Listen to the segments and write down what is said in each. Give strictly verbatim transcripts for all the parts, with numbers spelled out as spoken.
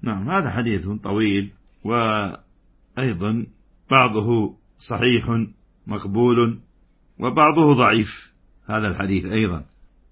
نعم، هذا حديث طويل، وأيضا بعضه صحيح مقبول وبعضه ضعيف هذا الحديث أيضا.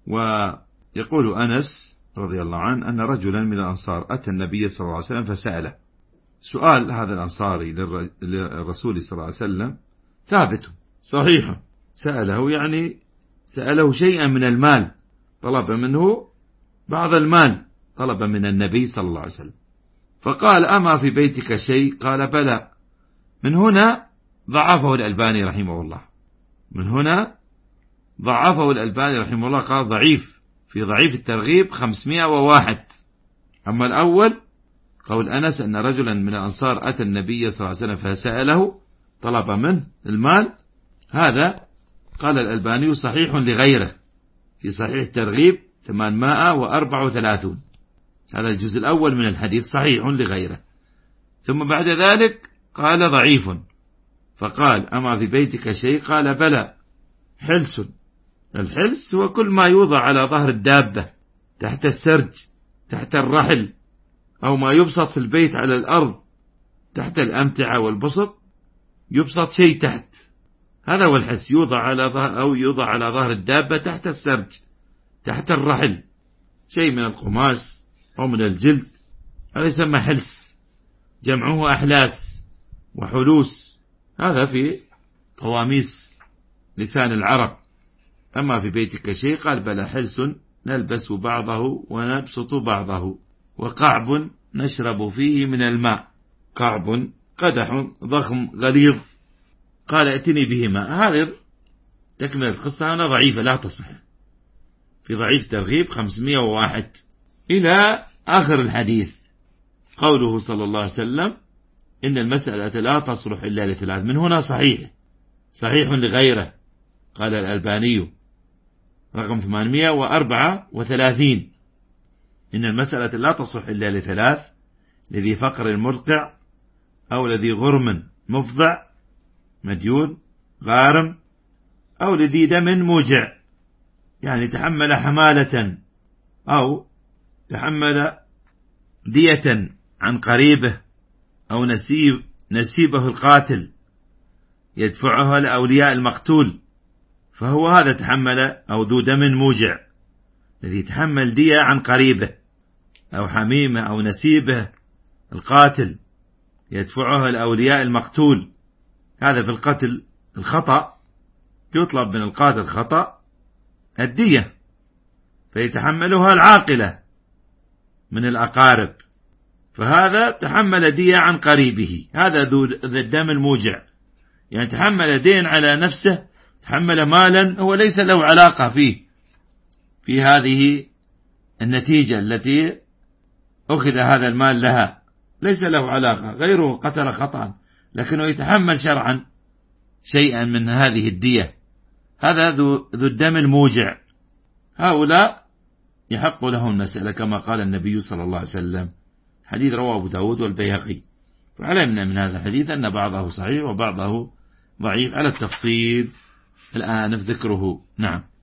ويقول أنس رضي الله عنه أن رجلا من الأنصار أتى النبي صلى الله عليه وسلم فسأله. سؤال هذا الأنصاري للرسول صلى الله عليه وسلم ثابت صحيح، سأله يعني سأله شيئا من المال، طلب منه بعض المال، طلب من النبي صلى الله عليه وسلم، فقال أما في بيتك شيء؟ قال بلى. من هنا ضعفه الألباني رحمه الله، من هنا ضعفه الألباني رحمه الله، قال ضعيف في ضعيف الترغيب خمسمائة وواحد. أما الأول قول أنس أن رجلا من الأنصار أتى النبي صلى الله عليه وسلم فسأله طلب منه المال، هذا قال الألباني صحيح لغيره في صحيح الترغيب ثمانمائة وأربعة وثلاثين. هذا الجزء الأول من الحديث صحيح لغيره. ثم بعد ذلك قال ضعيف، فقال أما في بيتك شيء؟ قال بلى. حلس، الحلس هو كل ما يوضع على ظهر الدابة، تحت السرج، تحت الرحل، أو ما يبسط في البيت على الأرض تحت الأمتعة والبسط، يبسط شيء تحت، هذا هو الحلس، يوضع على ظهر أو يوضع على ظهر الدابة تحت السرج، تحت الرحل، شيء من القماش أو من الجلد، هذا يسمى حلس، جمعه أحلاس وحلوس، هذا في قواميس لسان العرب. أما في بيتك شيء؟ قال بلى. حلس نلبس بعضه ونبسط بعضه، وقعب نشرب فيه من الماء. قعب قدح ضخم غليظ، قال ائتني بهما. هذا تكمل القصة هنا ضعيفة لا تصح، في ضعيف ترغيب خمسمائة وواحد إلى آخر الحديث. قوله صلى الله عليه وسلم إن المسألة لا تصلح إلا لثلاث، من هنا صحيح، صحيح لغيره، قال الألباني رقم ثمانمائة وأربعة وثلاثين. إن المسألة لا تصلح إلا لثلاث: لذي فقر مرتع، أو لذي غرم مفضع مديون غارم، أو لذي دم موجع، يعني تحمل حمالة أو تحمل دية عن قريبه، أو نسيب نسيبه القاتل يدفعها لأولياء المقتول، فهو هذا تحمل، أو ذو دم موجع الذي يتحمل دية عن قريبه أو حميمه أو نسيبه القاتل يدفعها لأولياء المقتول. هذا في القتل الخطأ، يطلب من القاتل خطأ الدية، فيتحملها العاقلة من الأقارب، فهذا تحمل دية عن قريبه، هذا ذو الدم الموجع، يعني تحمل دين على نفسه، تحمل مالا هو ليس له علاقة فيه في هذه النتيجة التي أخذ هذا المال لها، ليس له علاقة، غيره قتل خطأ لكنه يتحمل شرعا شيئا من هذه الدية، هذا ذو الدم الموجع. هؤلاء يحق لهم المسألة كما قال النبي صلى الله عليه وسلم، حديث رواه أبو داود والبيهقي. فعلمنا من هذا الحديث أن بعضه صحيح وبعضه ضعيف على التفصيل الآن في ذكره. نعم.